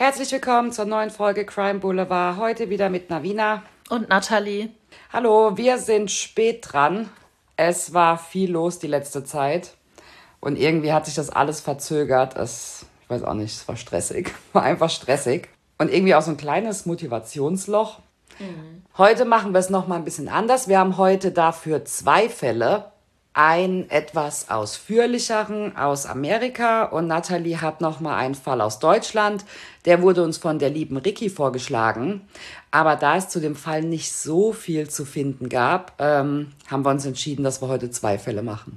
Herzlich willkommen zur neuen Folge Crime Boulevard. Heute wieder mit Navina. Und Nathalie. Hallo, wir sind spät dran. Es war viel los die letzte Zeit. Und irgendwie hat sich das alles verzögert. Ich weiß auch nicht, es war stressig. War einfach stressig. Und irgendwie auch so ein kleines Motivationsloch. Heute machen wir es nochmal ein bisschen anders. Wir haben heute dafür 2 Fälle. Einen etwas ausführlicheren aus Amerika und Nathalie hat nochmal einen Fall aus Deutschland. Der wurde uns von der lieben Ricky vorgeschlagen. Aber da es zu dem Fall nicht so viel zu finden gab, haben wir uns entschieden, dass wir heute 2 Fälle machen.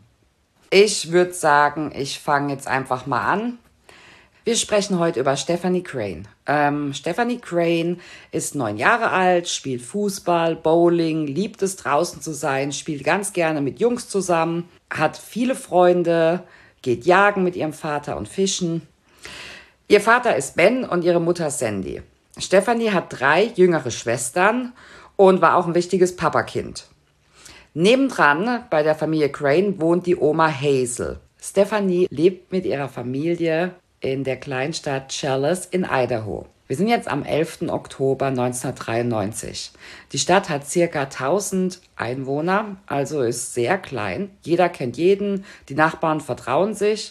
Ich würde sagen, ich fange jetzt einfach mal an. Wir sprechen heute über Stephanie Crane. Stephanie Crane ist 9 Jahre alt, spielt Fußball, Bowling, liebt es draußen zu sein, spielt ganz gerne mit Jungs zusammen, hat viele Freunde, geht jagen mit ihrem Vater und fischen. Ihr Vater ist Ben und ihre Mutter Sandy. Stephanie hat 3 jüngere Schwestern und war auch ein richtiges Papakind. Nebendran bei der Familie Crane wohnt die Oma Hazel. Stephanie lebt mit ihrer Familie in der Kleinstadt Challis in Idaho. Wir sind jetzt am 11. Oktober 1993. Die Stadt hat ca. 1000 Einwohner, also ist sehr klein. Jeder kennt jeden, die Nachbarn vertrauen sich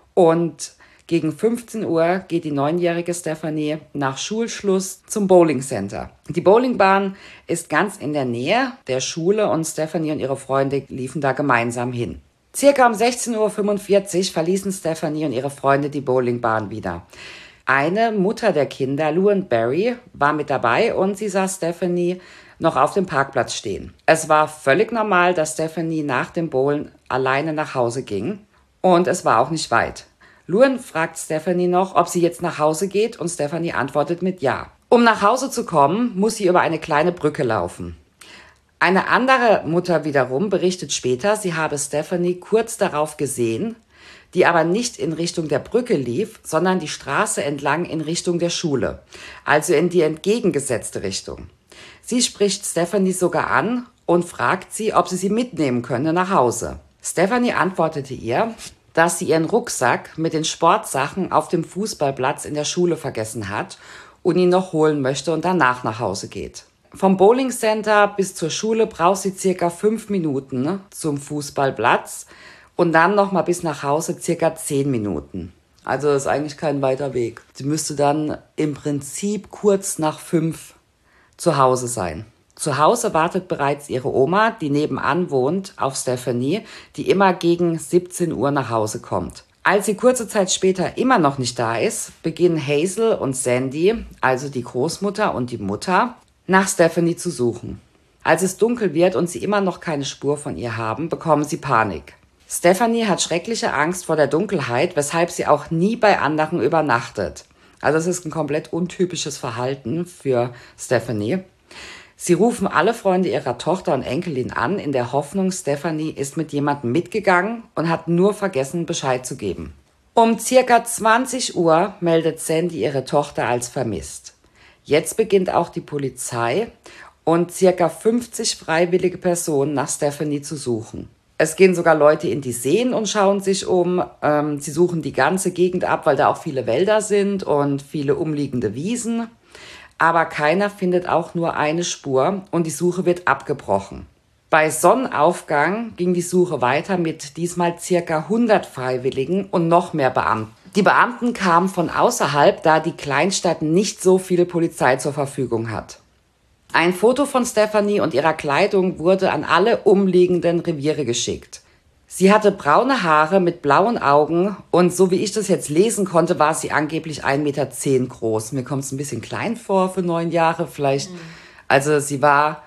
und gegen 15 Uhr geht die 9-jährige Stephanie nach Schulschluss zum Bowling Center. Die Bowlingbahn ist ganz in der Nähe der Schule und Stephanie und ihre Freunde liefen da gemeinsam hin. Circa um 16:45 Uhr verließen Stephanie und ihre Freunde die Bowlingbahn wieder. Eine Mutter der Kinder, Luann Barry, war mit dabei und sie sah Stephanie noch auf dem Parkplatz stehen. Es war völlig normal, dass Stephanie nach dem Bowlen alleine nach Hause ging und es war auch nicht weit. Luann fragt Stephanie noch, ob sie jetzt nach Hause geht und Stephanie antwortet mit Ja. Um nach Hause zu kommen, muss sie über eine kleine Brücke laufen. Eine andere Mutter wiederum berichtet später, sie habe Stephanie kurz darauf gesehen, die aber nicht in Richtung der Brücke lief, sondern die Straße entlang in Richtung der Schule, also in die entgegengesetzte Richtung. Sie spricht Stephanie sogar an und fragt sie, ob sie mitnehmen könne nach Hause. Stephanie antwortete ihr, dass sie ihren Rucksack mit den Sportsachen auf dem Fußballplatz in der Schule vergessen hat und ihn noch holen möchte und danach nach Hause geht. Vom Bowling Center bis zur Schule braucht sie circa 5 Minuten zum Fußballplatz und dann nochmal bis nach Hause circa 10 Minuten. Also ist eigentlich kein weiter Weg. Sie müsste dann im Prinzip kurz nach 5 zu Hause sein. Zu Hause wartet bereits ihre Oma, die nebenan wohnt, auf Stephanie, die immer gegen 17 Uhr nach Hause kommt. Als sie kurze Zeit später immer noch nicht da ist, beginnen Hazel und Sandy, also die Großmutter und die Mutter, nach Stephanie zu suchen. Als es dunkel wird und sie immer noch keine Spur von ihr haben, bekommen sie Panik. Stephanie hat schreckliche Angst vor der Dunkelheit, weshalb sie auch nie bei anderen übernachtet. Also es ist ein komplett untypisches Verhalten für Stephanie. Sie rufen alle Freunde ihrer Tochter und Enkelin an, in der Hoffnung, Stephanie ist mit jemandem mitgegangen und hat nur vergessen, Bescheid zu geben. Um circa 20 Uhr meldet Sandy ihre Tochter als vermisst. Jetzt beginnt auch die Polizei und circa 50 freiwillige Personen nach Stephanie zu suchen. Es gehen sogar Leute in die Seen und schauen sich um. Sie suchen die ganze Gegend ab, weil da auch viele Wälder sind und viele umliegende Wiesen. Aber keiner findet auch nur eine Spur und die Suche wird abgebrochen. Bei Sonnenaufgang ging die Suche weiter mit diesmal circa 100 Freiwilligen und noch mehr Beamten. Die Beamten kamen von außerhalb, da die Kleinstadt nicht so viel Polizei zur Verfügung hat. Ein Foto von Stephanie und ihrer Kleidung wurde an alle umliegenden Reviere geschickt. Sie hatte braune Haare mit blauen Augen und so wie ich das jetzt lesen konnte, war sie angeblich 1,10 Meter groß. Mir kommt es ein bisschen klein vor für 9 Jahre vielleicht. Also sie war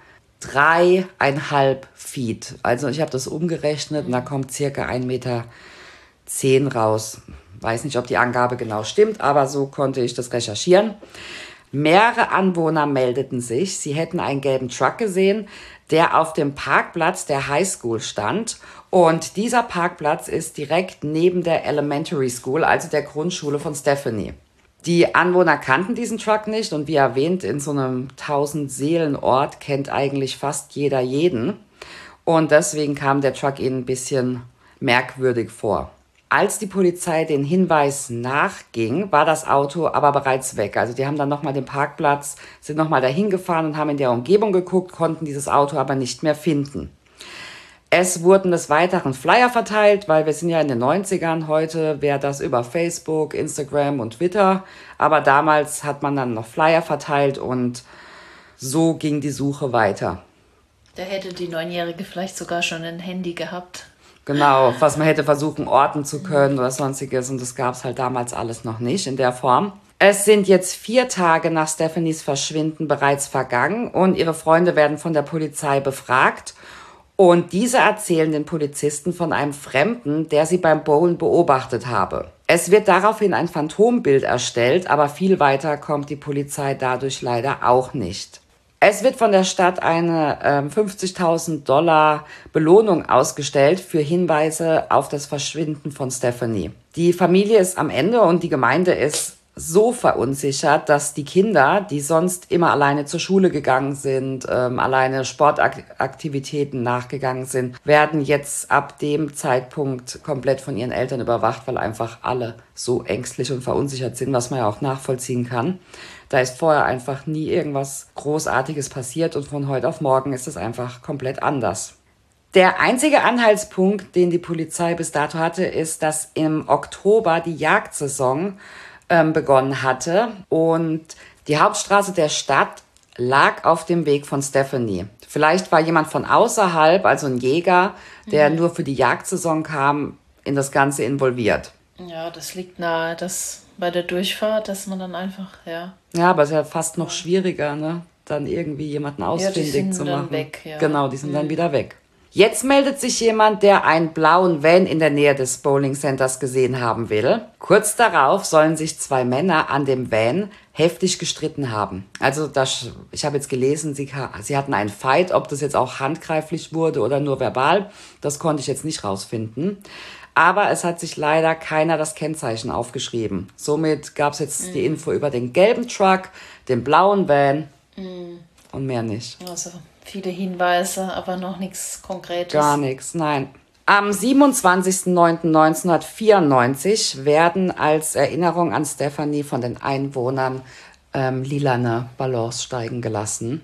3,5 Feet. Also ich habe das umgerechnet und da kommt circa 1,10 Meter raus. Weiß nicht, ob die Angabe genau stimmt, aber so konnte ich das recherchieren. Mehrere Anwohner meldeten sich, sie hätten einen gelben Truck gesehen, der auf dem Parkplatz der Highschool stand. Und dieser Parkplatz ist direkt neben der Elementary School, also der Grundschule von Stephanie. Die Anwohner kannten diesen Truck nicht und wie erwähnt, in so einem 1000-Seelen-Ort kennt eigentlich fast jeder jeden. Und deswegen kam der Truck ihnen ein bisschen merkwürdig vor. Als die Polizei den Hinweis nachging, war das Auto aber bereits weg. Also die haben dann nochmal den Parkplatz, sind nochmal dahin gefahren und haben in der Umgebung geguckt, konnten dieses Auto aber nicht mehr finden. Es wurden des Weiteren Flyer verteilt, weil wir sind ja in den 90ern. Heute wäre das über Facebook, Instagram und Twitter. Aber damals hat man dann noch Flyer verteilt und so ging die Suche weiter. Da hätte die 9-Jährige vielleicht sogar schon ein Handy gehabt. Genau, was man hätte versuchen orten zu können oder sonstiges. Und das gab es halt damals alles noch nicht in der Form. Es sind jetzt 4 Tage nach Stephanies Verschwinden bereits vergangen und ihre Freunde werden von der Polizei befragt. Und diese erzählen den Polizisten von einem Fremden, der sie beim Bowlen beobachtet habe. Es wird daraufhin ein Phantombild erstellt, aber viel weiter kommt die Polizei dadurch leider auch nicht. Es wird von der Stadt eine $50.000 Belohnung ausgestellt für Hinweise auf das Verschwinden von Stephanie. Die Familie ist am Ende und die Gemeinde ist so verunsichert, dass die Kinder, die sonst immer alleine zur Schule gegangen sind, alleine Sportaktivitäten nachgegangen sind, werden jetzt ab dem Zeitpunkt komplett von ihren Eltern überwacht, weil einfach alle so ängstlich und verunsichert sind, was man ja auch nachvollziehen kann. Da ist vorher einfach nie irgendwas Großartiges passiert und von heute auf morgen ist es einfach komplett anders. Der einzige Anhaltspunkt, den die Polizei bis dato hatte, ist, dass im Oktober die Jagdsaison begonnen hatte und die Hauptstraße der Stadt lag auf dem Weg von Stephanie. Vielleicht war jemand von außerhalb, also ein Jäger, der nur für die Jagdsaison kam, in das Ganze involviert. Ja, das liegt nahe, dass bei der Durchfahrt, dass man dann einfach, ja. Ja, aber es ist ja fast noch schwieriger, ne? Dann irgendwie jemanden ausfindig zu machen. Die sind dann weg, ja. Genau, die sind dann wieder weg. Jetzt meldet sich jemand, der einen blauen Van in der Nähe des Bowling Centers gesehen haben will. Kurz darauf sollen sich 2 Männer an dem Van heftig gestritten haben. Also ich habe jetzt gelesen, sie hatten einen Fight, ob das jetzt auch handgreiflich wurde oder nur verbal. Das konnte ich jetzt nicht rausfinden. Aber es hat sich leider keiner das Kennzeichen aufgeschrieben. Somit gab es jetzt die Info über den gelben Truck, den blauen Van und mehr nicht. Also viele Hinweise, aber noch nichts Konkretes. Gar nichts, nein. Am 27.09.1994 werden als Erinnerung an Stephanie von den Einwohnern lilane Ballons steigen gelassen.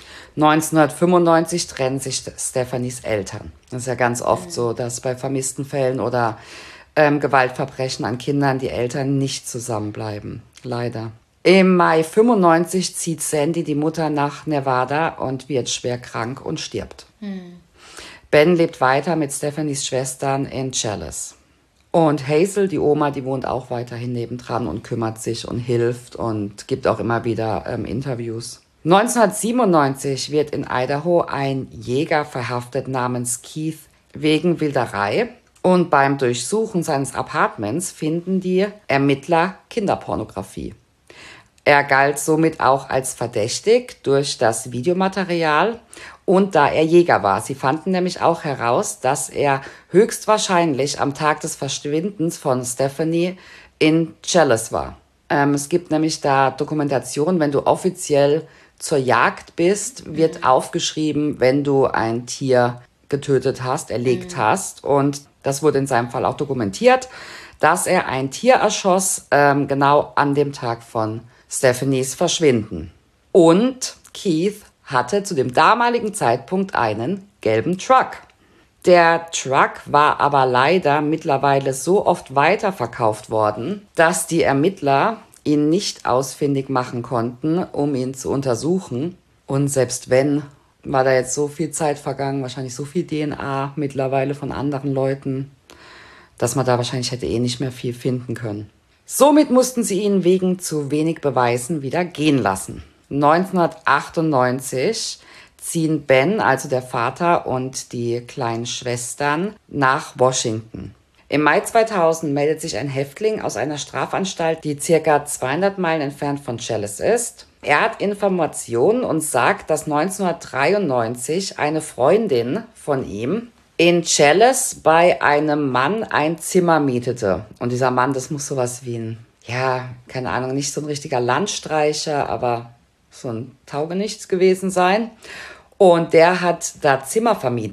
1995 trennen sich Stephanies Eltern. Das ist ja ganz oft so, dass bei vermissten Fällen oder Gewaltverbrechen an Kindern die Eltern nicht zusammenbleiben. Leider. Im Mai 95 zieht Sandy, die Mutter, nach Nevada und wird schwer krank und stirbt. Ben lebt weiter mit Stephanies Schwestern in Chalice. Und Hazel, die Oma, die wohnt auch weiterhin nebendran und kümmert sich und hilft und gibt auch immer wieder Interviews. 1997 wird in Idaho ein Jäger verhaftet namens Keith wegen Wilderei. Und beim Durchsuchen seines Apartments finden die Ermittler Kinderpornografie. Er galt somit auch als verdächtig durch das Videomaterial und da er Jäger war. Sie fanden nämlich auch heraus, dass er höchstwahrscheinlich am Tag des Verschwindens von Stephanie in Chalice war. Es gibt nämlich da Dokumentation, wenn du offiziell zur Jagd bist, wird aufgeschrieben, wenn du ein Tier getötet hast, erlegt hast. Und das wurde in seinem Fall auch dokumentiert, dass er ein Tier erschoss, genau an dem Tag von Stephanies Verschwinden. Und Keith hatte zu dem damaligen Zeitpunkt einen gelben Truck. Der Truck war aber leider mittlerweile so oft weiterverkauft worden, dass die Ermittler ihn nicht ausfindig machen konnten, um ihn zu untersuchen. Und selbst wenn, war da jetzt so viel Zeit vergangen, wahrscheinlich so viel DNA mittlerweile von anderen Leuten, dass man da wahrscheinlich hätte nicht mehr viel finden können. Somit mussten sie ihn wegen zu wenig Beweisen wieder gehen lassen. 1998 ziehen Ben, also der Vater, und die kleinen Schwestern nach Washington. Im Mai 2000 meldet sich ein Häftling aus einer Strafanstalt, die ca. 200 Meilen entfernt von Chalice ist. Er hat Informationen und sagt, dass 1993 eine Freundin von ihm in Chalice bei einem Mann ein Zimmer mietete. Und dieser Mann, das muss sowas wie ein, ja, keine Ahnung, nicht so ein richtiger Landstreicher, aber so ein Taugenichts gewesen sein. Und der hat da Zimmer vermietet.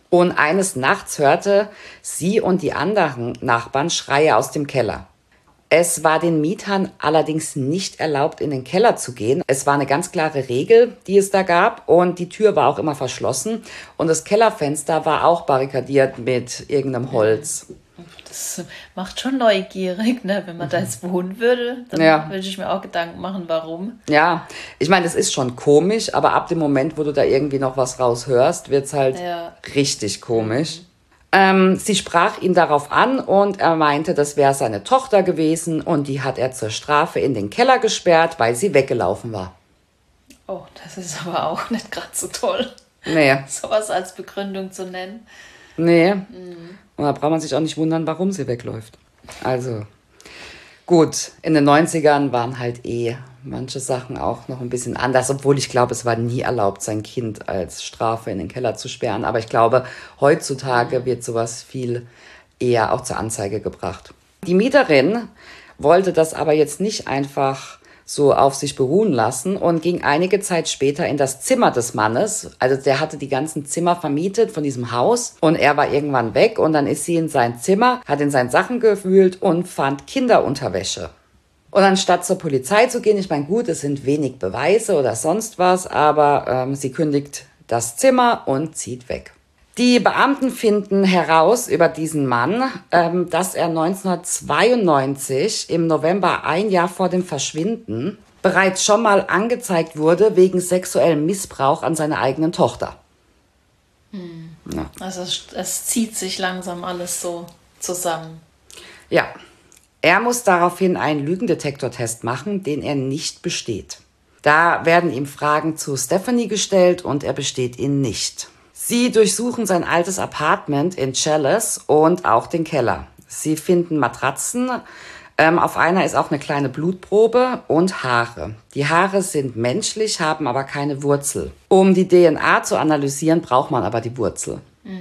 Und eines Nachts hörte sie und die anderen Nachbarn Schreie aus dem Keller. Es war den Mietern allerdings nicht erlaubt, in den Keller zu gehen. Es war eine ganz klare Regel, die es da gab, und die Tür war auch immer verschlossen und das Kellerfenster war auch barrikadiert mit irgendeinem Holz. Das macht schon neugierig, ne? Wenn man da jetzt wohnen würde, dann würde ich mir auch Gedanken machen, warum. Ja, ich meine, das ist schon komisch, aber ab dem Moment, wo du da irgendwie noch was raushörst, wird's halt richtig komisch. Sie sprach ihn darauf an und er meinte, das wäre seine Tochter gewesen und die hat er zur Strafe in den Keller gesperrt, weil sie weggelaufen war. Oh, das ist aber auch nicht gerade so toll. Nee. Sowas als Begründung zu nennen. Nee. Und da braucht man sich auch nicht wundern, warum sie wegläuft. Also, gut, in den 90ern waren halt manche Sachen auch noch ein bisschen anders, obwohl ich glaube, es war nie erlaubt, sein Kind als Strafe in den Keller zu sperren. Aber ich glaube, heutzutage wird sowas viel eher auch zur Anzeige gebracht. Die Mieterin wollte das aber jetzt nicht einfach so auf sich beruhen lassen und ging einige Zeit später in das Zimmer des Mannes. Also der hatte die ganzen Zimmer vermietet von diesem Haus und er war irgendwann weg und dann ist sie in sein Zimmer, hat in seinen Sachen gewühlt und fand Kinderunterwäsche. Und anstatt zur Polizei zu gehen, ich meine, gut, es sind wenig Beweise oder sonst was, aber sie kündigt das Zimmer und zieht weg. Die Beamten finden heraus über diesen Mann, dass er 1992 im November, ein Jahr vor dem Verschwinden, bereits schon mal angezeigt wurde wegen sexuellem Missbrauch an seiner eigenen Tochter. Ja. Also es zieht sich langsam alles so zusammen. Ja. Er muss daraufhin einen Lügendetektortest machen, den er nicht besteht. Da werden ihm Fragen zu Stephanie gestellt und er besteht ihn nicht. Sie durchsuchen sein altes Apartment in Chalice und auch den Keller. Sie finden Matratzen. Auf einer ist auch eine kleine Blutprobe und Haare. Die Haare sind menschlich, haben aber keine Wurzel. Um die DNA zu analysieren, braucht man aber die Wurzel.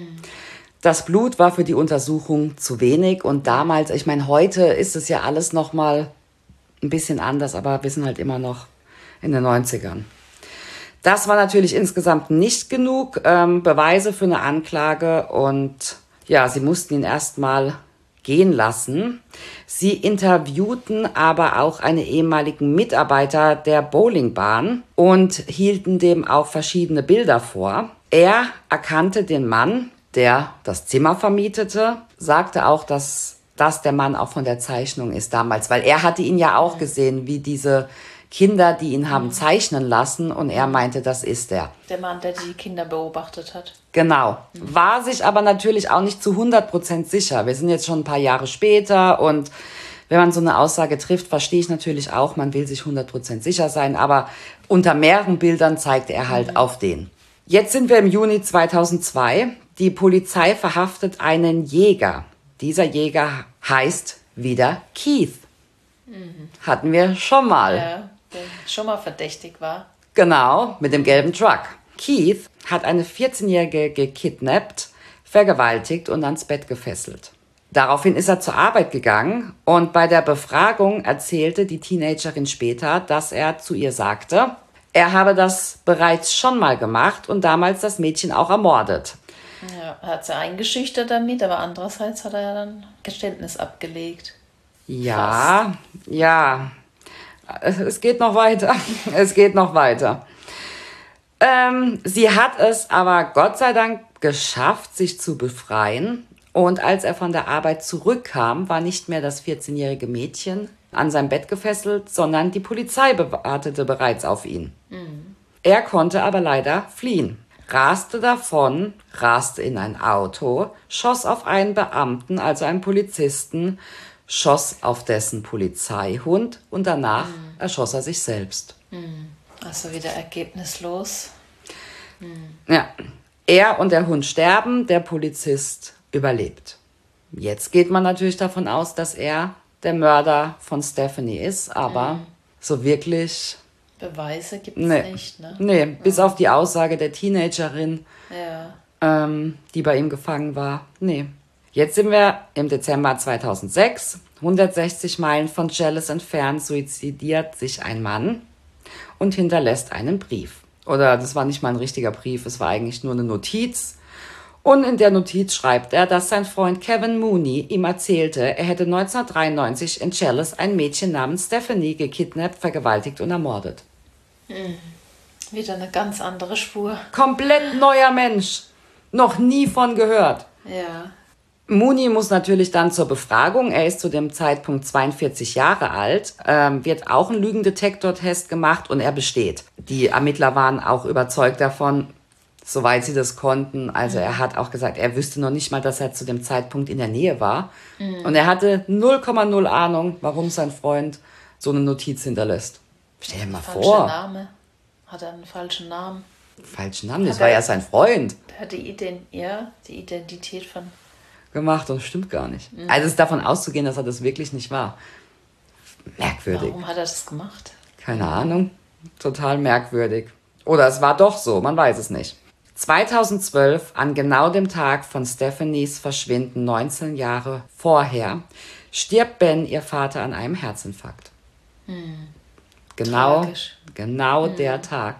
Das Blut war für die Untersuchung zu wenig und damals, ich meine, heute ist es ja alles noch mal ein bisschen anders, aber wir sind halt immer noch in den 90ern. Das war natürlich insgesamt nicht genug Beweise für eine Anklage und ja, sie mussten ihn erstmal gehen lassen. Sie interviewten aber auch einen ehemaligen Mitarbeiter der Bowlingbahn und hielten dem auch verschiedene Bilder vor. Er erkannte den Mann, der das Zimmer vermietete, sagte auch, dass das der Mann auch von der Zeichnung ist damals, weil er hatte ihn ja auch gesehen, wie diese Kinder, die ihn haben zeichnen lassen und er meinte, das ist er. Der Mann, der die Kinder beobachtet hat. Genau. War sich aber natürlich auch nicht zu 100% sicher. Wir sind jetzt schon ein paar Jahre später und wenn man so eine Aussage trifft, verstehe ich natürlich auch, man will sich 100% sicher sein, aber unter mehreren Bildern zeigt er halt auf den. Jetzt sind wir im Juni 2002. Die Polizei verhaftet einen Jäger. Dieser Jäger heißt wieder Keith. Hatten wir schon mal. Ja, der schon mal verdächtig war. Genau, mit dem gelben Truck. Keith hat eine 14-Jährige gekidnappt, vergewaltigt und ans Bett gefesselt. Daraufhin ist er zur Arbeit gegangen und bei der Befragung erzählte die Teenagerin später, dass er zu ihr sagte, er habe das bereits schon mal gemacht und damals das Mädchen auch ermordet. Ja, er hat sie eingeschüchtert damit, aber andererseits hat er ja dann Geständnis abgelegt. Ja, ja, es geht noch weiter. Es geht noch weiter. Sie hat es aber Gott sei Dank geschafft, sich zu befreien. Und als er von der Arbeit zurückkam, war nicht mehr das 14-jährige Mädchen an seinem Bett gefesselt, sondern die Polizei wartete bereits auf ihn. Er konnte aber leider fliehen. Raste davon, raste in ein Auto, schoss auf einen Beamten, also einen Polizisten, schoss auf dessen Polizeihund und danach erschoss er sich selbst. Also wieder ergebnislos. Ja, er und der Hund sterben, der Polizist überlebt. Jetzt geht man natürlich davon aus, dass er der Mörder von Stephanie ist, aber so wirklich... Beweise gibt es nicht, ne? Nee, bis auf die Aussage der Teenagerin, Ja. die bei ihm gefangen war. Nee. Jetzt sind wir im Dezember 2006. 160 Meilen von Chalice entfernt suizidiert sich ein Mann und hinterlässt einen Brief. Oder das war nicht mal ein richtiger Brief, es war eigentlich nur eine Notiz. Und in der Notiz schreibt er, dass sein Freund Kevin Mooney ihm erzählte, er hätte 1993 in Chalice ein Mädchen namens Stephanie gekidnappt, vergewaltigt und ermordet. Wieder eine ganz andere Spur. Komplett neuer Mensch. Noch nie von gehört. Ja. Mooney muss natürlich dann zur Befragung, er ist zu dem Zeitpunkt 42 Jahre alt, wird auch ein Lügendetektortest gemacht und er besteht. Die Ermittler waren auch überzeugt davon, soweit sie das konnten. Also er hat auch gesagt, er wüsste noch nicht mal, dass er zu dem Zeitpunkt in der Nähe war. Und er hatte 0,0 Ahnung, warum sein Freund so eine Notiz hinterlässt. Stell dir mal vor. Name. Hat er einen falschen Namen? Falschen Namen? Das war ja sein Freund. Der hat die Identität von... gemacht und stimmt gar nicht. Also es ist davon auszugehen, dass er das wirklich nicht war. Merkwürdig. Warum hat er das gemacht? Keine Ahnung. Total merkwürdig. Oder es war doch so, man weiß es nicht. 2012, an genau dem Tag von Stephanies Verschwinden, 19 Jahre vorher, stirbt Ben, ihr Vater, an einem Herzinfarkt. Genau der Tag,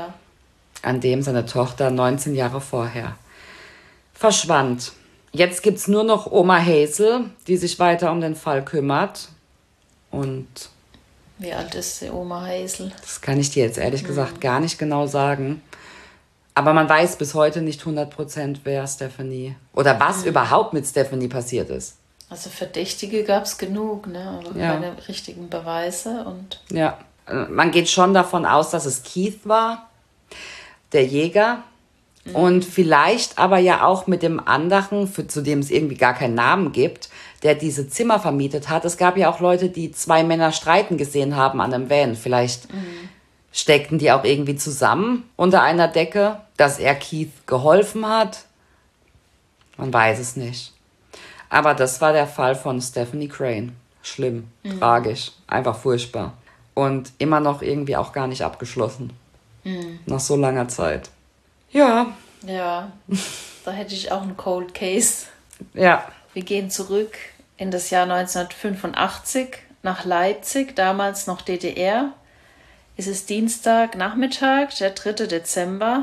an dem seine Tochter 19 Jahre vorher verschwand. Jetzt gibt es nur noch Oma Hazel, die sich weiter um den Fall kümmert. Und wie alt ist die Oma Hazel? Das kann ich dir jetzt ehrlich gesagt gar nicht genau sagen. Aber man weiß bis heute nicht 100%, wer Stephanie oder was überhaupt mit Stephanie passiert ist. Also Verdächtige gab es genug, ne? Aber keine richtigen Beweise. Ja, man geht schon davon aus, dass es Keith war, der Jäger. Und vielleicht aber ja auch mit dem anderen, zu dem es irgendwie gar keinen Namen gibt, der diese Zimmer vermietet hat. Es gab ja auch Leute, die 2 Männer streiten gesehen haben an einem Van. Vielleicht steckten die auch irgendwie zusammen unter einer Decke, dass er Keith geholfen hat. Man weiß es nicht. Aber das war der Fall von Stephanie Crane. Schlimm, tragisch, einfach furchtbar. Und immer noch irgendwie auch gar nicht abgeschlossen. Nach so langer Zeit. Ja. Ja, da hätte ich auch einen Cold Case. Ja. Wir gehen zurück in das Jahr 1985 nach Leipzig, damals noch DDR. Es ist Dienstagnachmittag, der 3. Dezember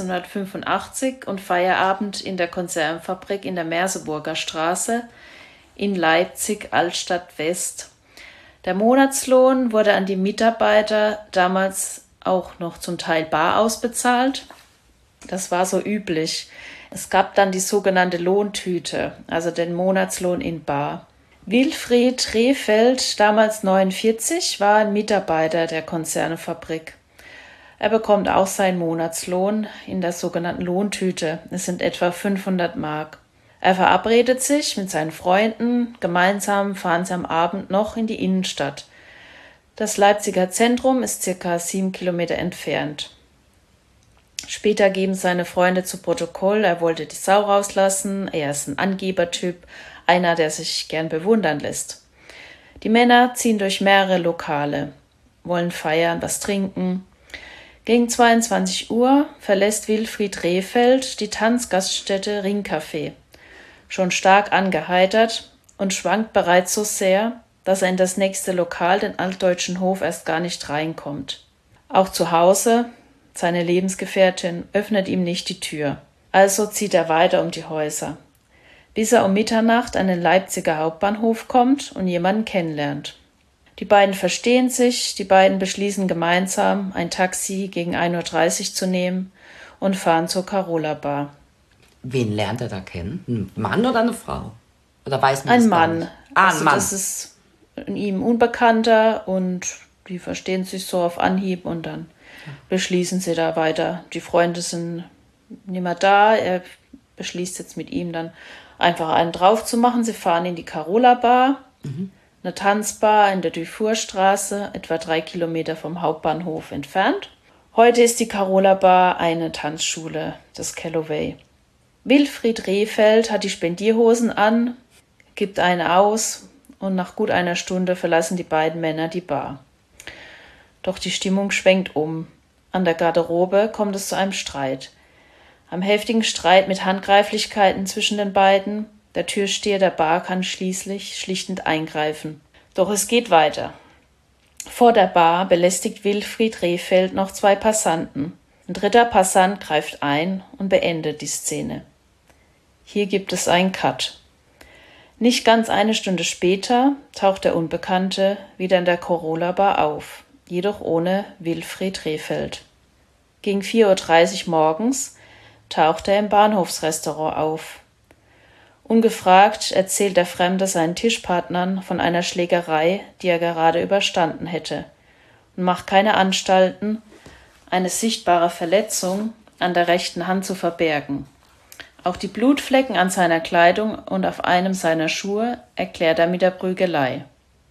1985 und Feierabend in der Konservenfabrik in der Merseburger Straße in Leipzig, Altstadt West. Der Monatslohn wurde an die Mitarbeiter damals auch noch zum Teil bar ausbezahlt. Das war so üblich. Es gab dann die sogenannte Lohntüte, also den Monatslohn in bar. Wilfried Rehfeld, damals 49, war ein Mitarbeiter der Konservenfabrik. Er bekommt auch seinen Monatslohn in der sogenannten Lohntüte. Es sind etwa 500 Mark. Er verabredet sich mit seinen Freunden. Gemeinsam fahren sie am Abend noch in die Innenstadt. Das Leipziger Zentrum ist ca. 7 Kilometer entfernt. Später geben seine Freunde zu Protokoll, er wollte die Sau rauslassen, er ist ein Angebertyp, einer, der sich gern bewundern lässt. Die Männer ziehen durch mehrere Lokale, wollen feiern, was trinken. Gegen 22 Uhr verlässt Wilfried Rehfeld die Tanzgaststätte Ringcafé. Schon stark angeheitert und schwankt bereits so sehr, dass er in das nächste Lokal, den Altdeutschen Hof, erst gar nicht reinkommt. Auch zu Hause, seine Lebensgefährtin, öffnet ihm nicht die Tür. Also zieht er weiter um die Häuser, bis er um Mitternacht an den Leipziger Hauptbahnhof kommt und jemanden kennenlernt. Die beiden verstehen sich, die beiden beschließen gemeinsam, ein Taxi gegen 1:30 Uhr zu nehmen und fahren zur Carola Bar. Wen lernt er da kennen? Ein Mann oder eine Frau? Oder weiß man das Ein Mann. Gar nicht? Ein Mann. Das ist ihm Unbekannter und die verstehen sich so auf Anhieb und dann beschließen sie da weiter. Die Freunde sind nicht mehr da. Er beschließt jetzt mit ihm dann einfach einen drauf zu machen. Sie fahren in die Carola Bar, eine Tanzbar in der Dufourstraße, etwa 3 Kilometer vom Hauptbahnhof entfernt. Heute ist die Carola Bar eine Tanzschule, das Calloway. Wilfried Rehfeld hat die Spendierhosen an, gibt eine aus und nach gut einer Stunde verlassen die beiden Männer die Bar. Doch die Stimmung schwenkt um. An der Garderobe kommt es zu einem Streit. Einem heftigen Streit mit Handgreiflichkeiten zwischen den beiden. Der Türsteher der Bar kann schließlich schlichtend eingreifen. Doch es geht weiter. Vor der Bar belästigt Wilfried Rehfeld noch 2 Passanten. Ein dritter Passant greift ein und beendet die Szene. Hier gibt es einen Cut. Nicht ganz eine Stunde später taucht der Unbekannte wieder in der Carola Bar auf, jedoch ohne Wilfried Rehfeld. Gegen 4:30 Uhr morgens taucht er im Bahnhofsrestaurant auf. Ungefragt erzählt der Fremde seinen Tischpartnern von einer Schlägerei, die er gerade überstanden hätte, und macht keine Anstalten, eine sichtbare Verletzung an der rechten Hand zu verbergen. Auch die Blutflecken an seiner Kleidung und auf einem seiner Schuhe erklärt er mit der Prügelei.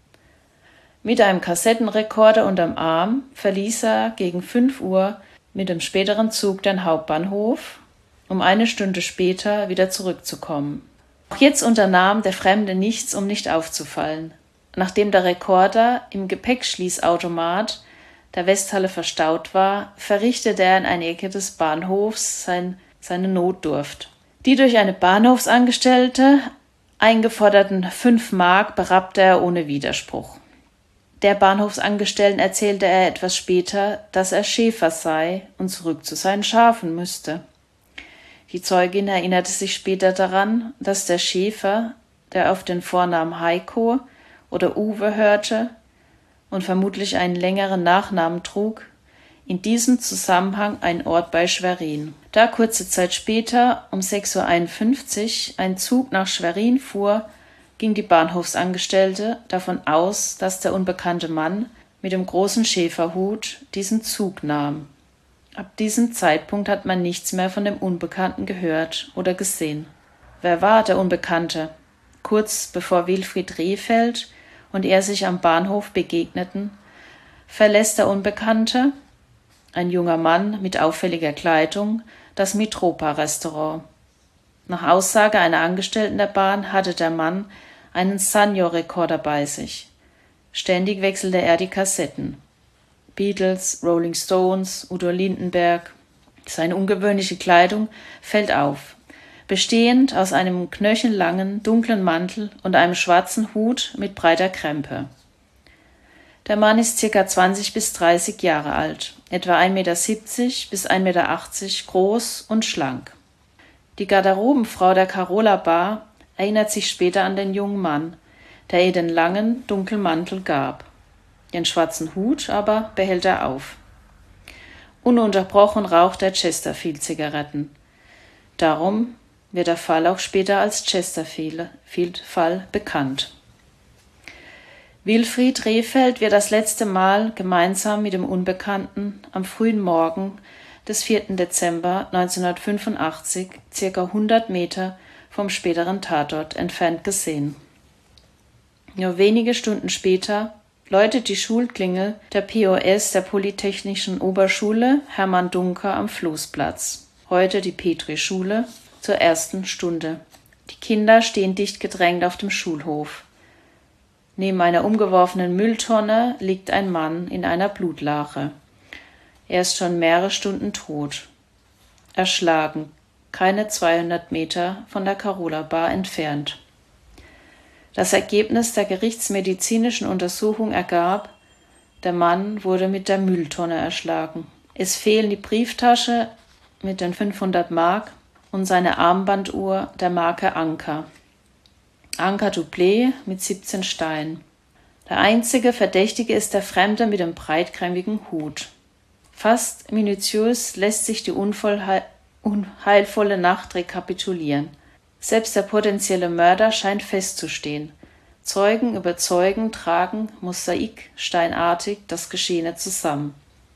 Mit einem Kassettenrekorder unterm Arm verließ er gegen 5 Uhr mit dem späteren Zug den Hauptbahnhof, um eine Stunde später wieder zurückzukommen. Auch jetzt unternahm der Fremde nichts, um nicht aufzufallen. Nachdem der Rekorder im Gepäckschließautomat der Westhalle verstaut war, verrichtete er in einer Ecke des Bahnhofs seine Notdurft. Die durch eine Bahnhofsangestellte eingeforderten 5 Mark berappte er ohne Widerspruch. Der Bahnhofsangestellten erzählte er etwas später, dass er Schäfer sei und zurück zu seinen Schafen müsste. Die Zeugin erinnerte sich später daran, dass der Schäfer, der auf den Vornamen Heiko oder Uwe hörte und vermutlich einen längeren Nachnamen trug, in diesem Zusammenhang ein Ort bei Schwerin. Da kurze Zeit später, um 6:51 Uhr, ein Zug nach Schwerin fuhr, ging die Bahnhofsangestellte davon aus, dass der unbekannte Mann mit dem großen Schäferhut diesen Zug nahm. Ab diesem Zeitpunkt hat man nichts mehr von dem Unbekannten gehört oder gesehen. Wer war der Unbekannte? Kurz bevor Wilfried Rehfeld und er sich am Bahnhof begegneten, verlässt der Unbekannte, ein junger Mann mit auffälliger Kleidung, das Mitropa-Restaurant. Nach Aussage einer Angestellten der Bahn hatte der Mann einen Sanyo-Rekorder bei sich. Ständig wechselte er die Kassetten. Beatles, Rolling Stones, Udo Lindenberg. Seine ungewöhnliche Kleidung fällt auf, bestehend aus einem knöchellangen, dunklen Mantel und einem schwarzen Hut mit breiter Krempe. Der Mann ist ca. 20 bis 30 Jahre alt, etwa 1,70 Meter bis 1,80 Meter groß und schlank. Die Garderobenfrau der Carola Bar erinnert sich später an den jungen Mann, der ihr den langen, dunklen Mantel gab. Den schwarzen Hut aber behält er auf. Ununterbrochen raucht er Chesterfield-Zigaretten. Darum wird der Fall auch später als Chesterfield-Fall bekannt. Wilfried Rehfeld wird das letzte Mal gemeinsam mit dem Unbekannten am frühen Morgen des 4. Dezember 1985, ca. 100 Meter vom späteren Tatort entfernt gesehen. Nur wenige Stunden später läutet die Schulklingel der POS der Polytechnischen Oberschule Hermann Duncker am Floßplatz, heute die Petri-Schule, zur ersten Stunde. Die Kinder stehen dicht gedrängt auf dem Schulhof. Neben einer umgeworfenen Mülltonne liegt ein Mann in einer Blutlache. Er ist schon mehrere Stunden tot. Erschlagen, keine 200 Meter von der Carola Bar entfernt. Das Ergebnis der gerichtsmedizinischen Untersuchung ergab, der Mann wurde mit der Mülltonne erschlagen. Es fehlen die Brieftasche mit den 500 Mark und seine Armbanduhr der Marke Anker. Anker Doublé mit 17 Steinen. Der einzige Verdächtige ist der Fremde mit dem breitkrempigen Hut. Fast minutiös lässt sich die unheilvolle Nacht rekapitulieren. Selbst der potenzielle Mörder scheint festzustehen. Zeugen über Zeugen tragen mosaiksteinartig das Geschehene zusammen.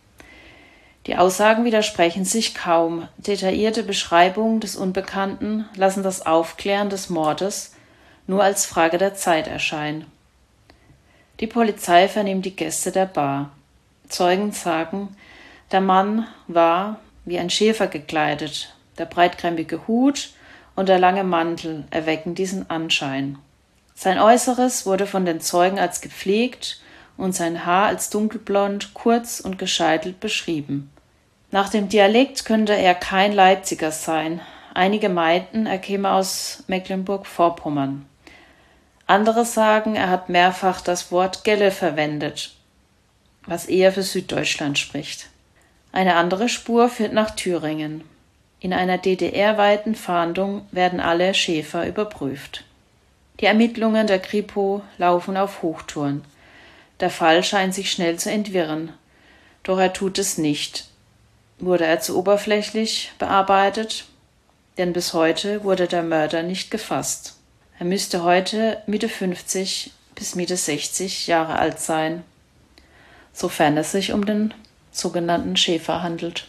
Die Aussagen widersprechen sich kaum. Detaillierte Beschreibungen des Unbekannten lassen das Aufklären des Mordes nur als Frage der Zeit erscheinen. Die Polizei vernimmt die Gäste der Bar. Zeugen sagen, der Mann war wie ein Schäfer gekleidet. Der breitkrempige Hut und der lange Mantel erwecken diesen Anschein. Sein Äußeres wurde von den Zeugen als gepflegt und sein Haar als dunkelblond, kurz und gescheitelt beschrieben. Nach dem Dialekt könnte er kein Leipziger sein. Einige meinten, er käme aus Mecklenburg-Vorpommern. Andere sagen, er hat mehrfach das Wort Gelle verwendet, was eher für Süddeutschland spricht. Eine andere Spur führt nach Thüringen. In einer DDR-weiten Fahndung werden alle Schäfer überprüft. Die Ermittlungen der Kripo laufen auf Hochtouren. Der Fall scheint sich schnell zu entwirren. Doch er tut es nicht. Wurde er zu oberflächlich bearbeitet? Denn bis heute wurde der Mörder nicht gefasst. Er müsste heute Mitte 50 bis Mitte 60 Jahre alt sein, sofern es sich um den sogenannten Schäfer handelt.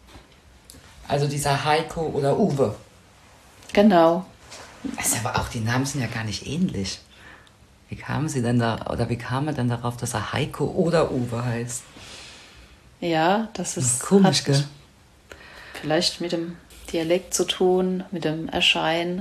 Also dieser Heiko oder Uwe. Genau. Das ist aber auch, die Namen sind ja gar nicht ähnlich. Wie kamen sie denn da, oder wie kam er denn darauf, dass er Heiko oder Uwe heißt? Ja, das ist komisch, gell? Vielleicht mit dem Dialekt zu tun, mit dem Erscheinen.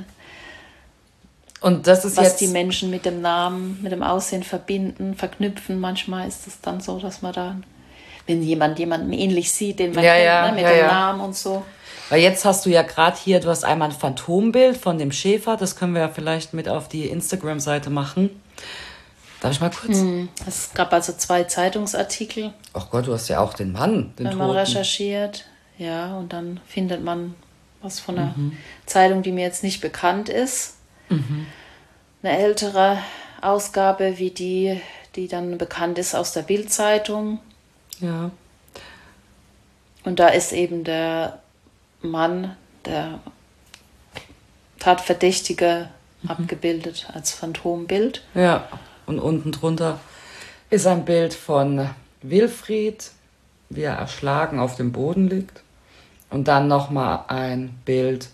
Und das ist was jetzt die Menschen mit dem Namen, mit dem Aussehen verbinden, verknüpfen. Manchmal ist es dann so, dass man da, wenn jemanden ähnlich sieht, den man kennt, mit dem Namen und so. Weil jetzt hast du ja gerade hier, du hast einmal ein Phantombild von dem Schäfer, das können wir ja vielleicht mit auf die Instagram-Seite machen. Darf ich mal kurz? Es gab also 2 Zeitungsartikel. Ach Gott, du hast ja auch den Mann, den Wenn man Toten. recherchiert, ja, und dann findet man was von einer Zeitung, die mir jetzt nicht bekannt ist. Eine ältere Ausgabe wie die dann bekannt ist aus der Bild-Zeitung. Ja. Und da ist eben der Mann, der Tatverdächtige, abgebildet als Phantombild. Ja, und unten drunter ist ein Bild von Wilfried, wie er erschlagen auf dem Boden liegt. Und dann nochmal ein Bild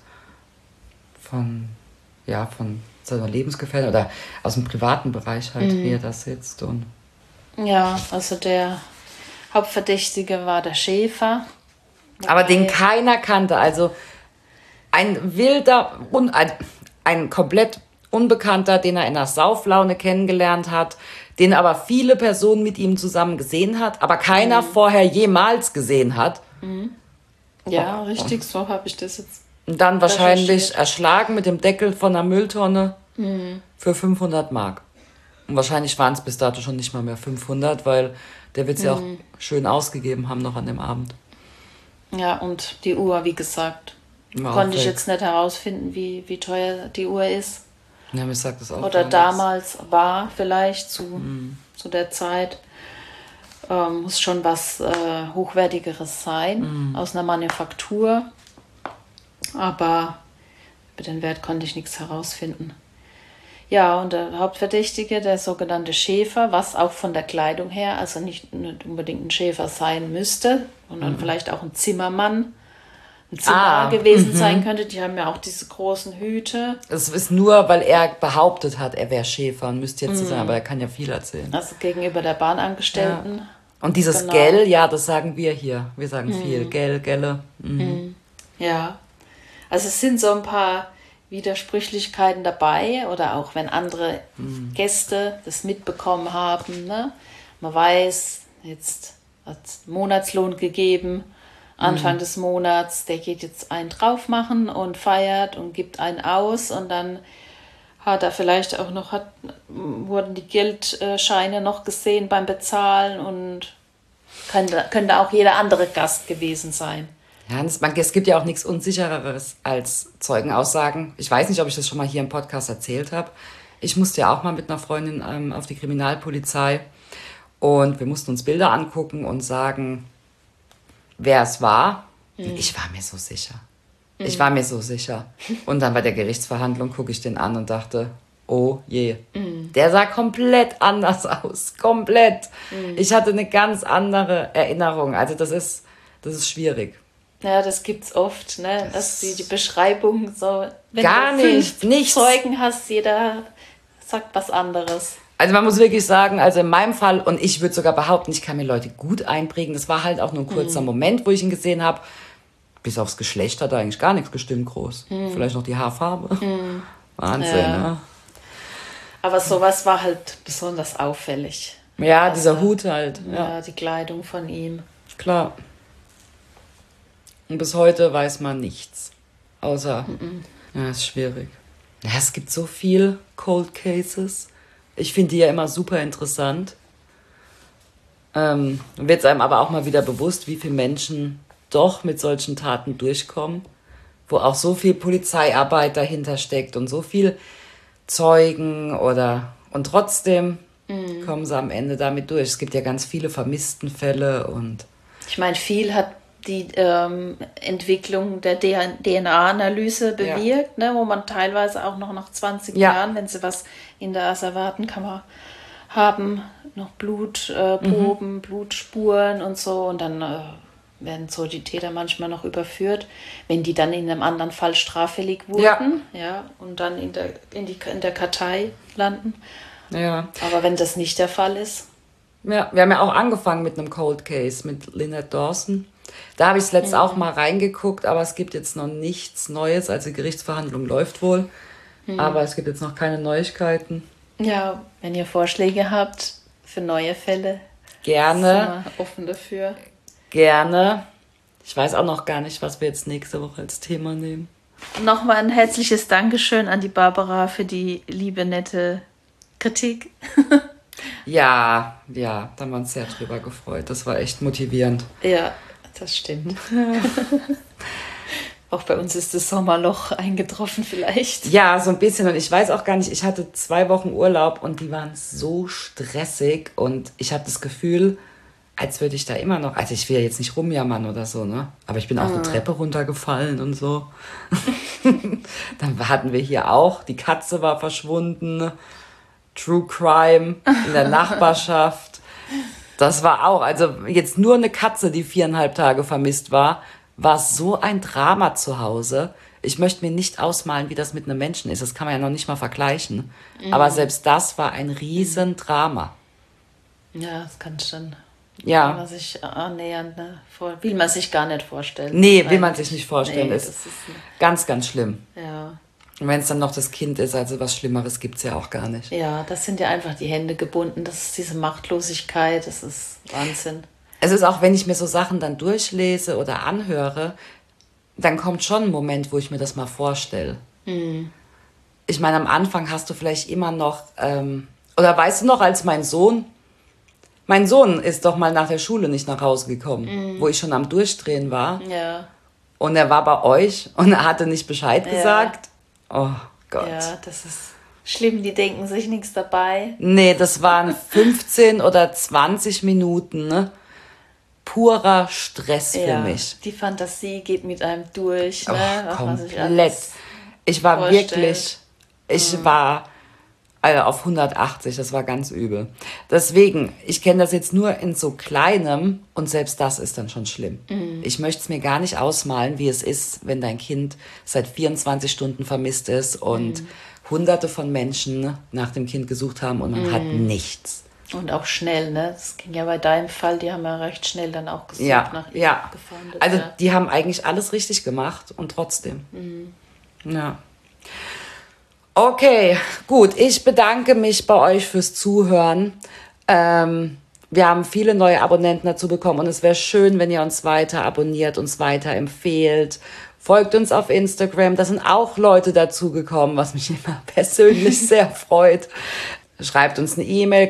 von seiner Lebensgefährtin oder aus dem privaten Bereich halt, wie er da sitzt. Und ja, also der Hauptverdächtige war der Schäfer. aber den keiner kannte. Also ein wilder, ein komplett Unbekannter, den er in der Sauflaune kennengelernt hat, den aber viele Personen mit ihm zusammen gesehen hat, aber keiner vorher jemals gesehen hat. Ja, richtig, so habe ich das jetzt. Und dann wahrscheinlich erschlagen mit dem Deckel von einer Mülltonne für 500 Mark. Und wahrscheinlich waren es bis dato schon nicht mal mehr 500, weil der wird es ja auch schön ausgegeben haben noch an dem Abend. Ja, und die Uhr, wie gesagt, konnte ich jetzt nicht herausfinden, wie teuer die Uhr ist. Ja, mir sagt das auch. Oder damals war vielleicht zu der Zeit. Muss schon was Hochwertigeres sein, aus einer Manufaktur. Aber über den Wert konnte ich nichts herausfinden. Ja, und der Hauptverdächtige, der sogenannte Schäfer, was auch von der Kleidung her, also nicht unbedingt ein Schäfer sein müsste, sondern vielleicht auch ein Zimmermann, ein Zimmerer gewesen sein könnte. Die haben ja auch diese großen Hüte. Es ist nur, weil er behauptet hat, er wäre Schäfer und müsste jetzt so sein, aber er kann ja viel erzählen. Also gegenüber der Bahnangestellten. Ja. Und dieses Gell, ja, das sagen wir hier. Wir sagen viel. Gell, Gelle. Ja. Also es sind so ein paar Widersprüchlichkeiten dabei oder auch wenn andere Gäste das mitbekommen haben. Ne? Man weiß, jetzt hat Monatslohn gegeben, Anfang des Monats, der geht jetzt einen drauf machen und feiert und gibt einen aus und dann hat er vielleicht auch noch, wurden die Geldscheine noch gesehen beim Bezahlen und könnte auch jeder andere Gast gewesen sein. Ja, es gibt ja auch nichts Unsichereres als Zeugenaussagen. Ich weiß nicht, ob ich das schon mal hier im Podcast erzählt habe. Ich musste ja auch mal mit einer Freundin auf die Kriminalpolizei und wir mussten uns Bilder angucken und sagen, wer es war. Ich war mir so sicher. Ich war mir so sicher. Und dann bei der Gerichtsverhandlung gucke ich den an und dachte, oh je. Der sah komplett anders aus. Komplett. Ich hatte eine ganz andere Erinnerung. Also das ist schwierig. Ja, das gibt's oft, ne? Dass die Beschreibung so, wenn gar du nichts Zeugen hast, jeder sagt was anderes. Also man muss wirklich sagen, also in meinem Fall, und ich würde sogar behaupten, ich kann mir Leute gut einprägen. Das war halt auch nur ein kurzer Moment, wo ich ihn gesehen habe. Bis aufs Geschlecht hat eigentlich gar nichts gestimmt groß. Vielleicht noch die Haarfarbe. Wahnsinn, ne? Aber sowas war halt besonders auffällig. Ja, also, dieser Hut halt. Ja, die Kleidung von ihm. Klar. Und bis heute weiß man nichts. Außer, ja, ist schwierig. Ja, es gibt so viel Cold Cases. Ich finde die ja immer super interessant. Wird es einem aber auch mal wieder bewusst, wie viele Menschen doch mit solchen Taten durchkommen. wo auch so viel Polizeiarbeit dahinter steckt und so viel Zeugen und trotzdem kommen sie am Ende damit durch. Es gibt ja ganz viele Vermisstenfälle und ich meine, viel hat die Entwicklung der DNA-Analyse bewirkt, ne, wo man teilweise auch noch nach 20 Jahren, wenn sie was in der Asservatenkammer haben, noch Blutproben, Blutspuren und so, und dann werden so die Täter manchmal noch überführt, wenn die dann in einem anderen Fall straffällig wurden, und dann in der Kartei landen. Ja. Aber wenn das nicht der Fall ist. Ja, wir haben ja auch angefangen mit einem Cold Case mit Lynette Dawson. Da habe ich zuletzt auch mal reingeguckt, aber es gibt jetzt noch nichts Neues. Also die Gerichtsverhandlung läuft wohl, aber es gibt jetzt noch keine Neuigkeiten. Ja, wenn ihr Vorschläge habt für neue Fälle, gerne. Sind wir offen dafür. Gerne. Ich weiß auch noch gar nicht, was wir jetzt nächste Woche als Thema nehmen. Nochmal ein herzliches Dankeschön an die Barbara für die liebe, nette Kritik. Ja, da haben wir uns sehr drüber gefreut. Das war echt motivierend. Ja, das stimmt. Auch bei uns ist das Sommerloch eingetroffen vielleicht. Ja, so ein bisschen. Und ich weiß auch gar nicht, ich hatte 2 Wochen Urlaub und die waren so stressig. Und ich habe das Gefühl, als würde ich da immer noch, also ich will ja jetzt nicht rumjammern oder so, ne? Aber ich bin auch eine Treppe runtergefallen und so. Dann hatten wir hier auch, die Katze war verschwunden. True Crime in der Nachbarschaft. Das war auch, also jetzt nur eine Katze, die 4,5 Tage vermisst war so ein Drama zu Hause. Ich möchte mir nicht ausmalen, wie das mit einem Menschen ist. Das kann man ja noch nicht mal vergleichen. Aber selbst das war ein Drama. Ja, das kann schon. Ja. Kann man sich annähernd, ne? Will man sich gar nicht vorstellen. Nee, will man sich nicht vorstellen. Nee, das ist ganz, ganz schlimm. Ja. Und wenn es dann noch das Kind ist, also was Schlimmeres gibt es ja auch gar nicht. Ja, das sind ja einfach die Hände gebunden. Das ist diese Machtlosigkeit, das ist Wahnsinn. Es ist auch, wenn ich mir so Sachen dann durchlese oder anhöre, dann kommt schon ein Moment, wo ich mir das mal vorstelle. Ich meine, am Anfang hast du vielleicht immer noch, oder weißt du noch, als mein Sohn ist doch mal nach der Schule nicht nach Hause gekommen, wo ich schon am Durchdrehen war. Ja. Und er war bei euch und er hatte nicht Bescheid gesagt. Oh Gott. Ja, das ist schlimm, die denken sich nichts dabei. Nee, das waren 15 oder 20 Minuten, ne? Purer Stress für mich. Die Fantasie geht mit einem durch, ne? Oh, komplett. Ich war wirklich, war auf 180, das war ganz übel. Deswegen, ich kenne das jetzt nur in so kleinem und selbst das ist dann schon schlimm. Ich möchte es mir gar nicht ausmalen, wie es ist, wenn dein Kind seit 24 Stunden vermisst ist und Hunderte von Menschen nach dem Kind gesucht haben und man hat nichts. Und auch schnell, ne? Das ging ja bei deinem Fall, die haben ja recht schnell dann auch gesucht nach ihm gefahndet. Also die haben eigentlich alles richtig gemacht und trotzdem. Ja. Okay, gut. Ich bedanke mich bei euch fürs Zuhören. Wir haben viele neue Abonnenten dazu bekommen und es wäre schön, wenn ihr uns weiter abonniert, uns weiter empfehlt. Folgt uns auf Instagram. Da sind auch Leute dazugekommen, was mich immer persönlich sehr freut. Schreibt uns eine E-Mail,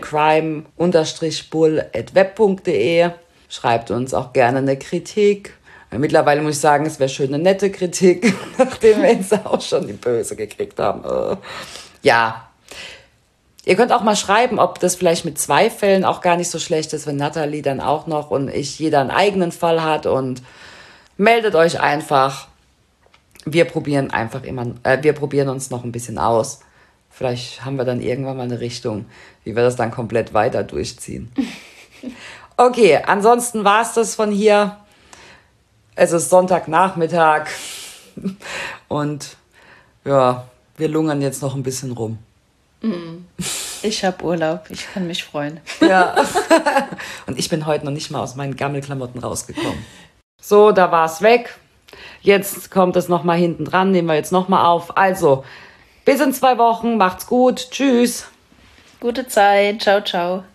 crime-bull@web.de. Schreibt uns auch gerne eine Kritik. Mittlerweile muss ich sagen, es wäre schön eine nette Kritik, nachdem wir jetzt auch schon die böse gekriegt haben. Ja. Ihr könnt auch mal schreiben, ob das vielleicht mit 2 Fällen auch gar nicht so schlecht ist, wenn Nathalie dann auch noch und jeder einen eigenen Fall hat, und meldet euch einfach. Wir probieren uns noch ein bisschen aus. Vielleicht haben wir dann irgendwann mal eine Richtung, wie wir das dann komplett weiter durchziehen. Okay, ansonsten war es das von hier. Es ist Sonntagnachmittag und ja, wir lungern jetzt noch ein bisschen rum. Ich habe Urlaub, ich kann mich freuen. Ja, und ich bin heute noch nicht mal aus meinen Gammelklamotten rausgekommen. So, da war es weg. Jetzt kommt es nochmal hinten dran, nehmen wir jetzt nochmal auf. Also, bis in 2 Wochen, macht's gut, tschüss. Gute Zeit, ciao, ciao.